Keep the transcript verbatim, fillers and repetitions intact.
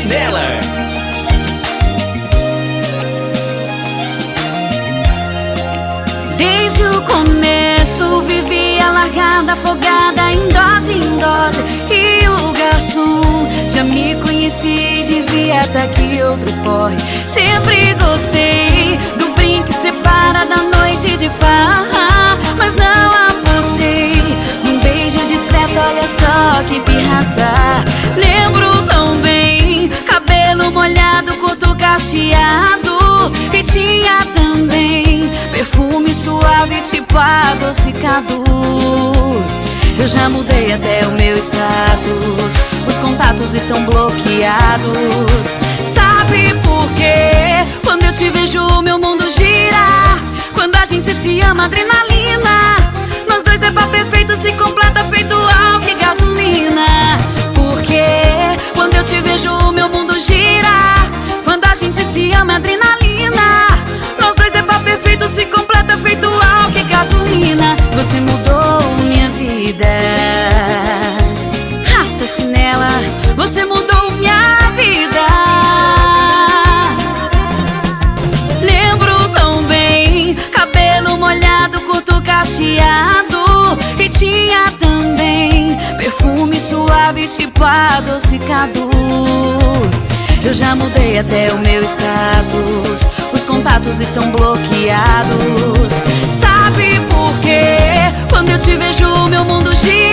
Chinela. Desde o começo vivia largada, afogada em dose em dose. E o garçom já me conhecia e dizia: tá aqui outro porre. Sempre gostei do brinco que separa da noite de farra, mas não apostei num beijo discreto, olha só que pirraça. Lembro tão bem, cabelo molhado, curto cacheado, e tinha também perfume suave tipo adocicado. Eu já mudei até o meu status, os contatos estão bloqueados. Sabe por quê? Quando eu te vejo meu mundo gira. Quando a gente se ama, adrenalina. Nós dois é par perfeito, se completa feito álcool e gasolina. Porque quando eu te vejo meu mundo gira. Quando a gente se ama, adrenalina. Nós dois é par perfeito, se completa feito álcool e gasolina. Você mudou minha vida, rasta chinela, você mudou minha vida. Lembro tão bem, cabelo molhado, curto cacheado, e tinha também perfume suave tipo adocicado. Eu já mudei até o meu status, os contatos estão bloqueados. Sabe por quê? Quando eu te vejo meu mundo gira.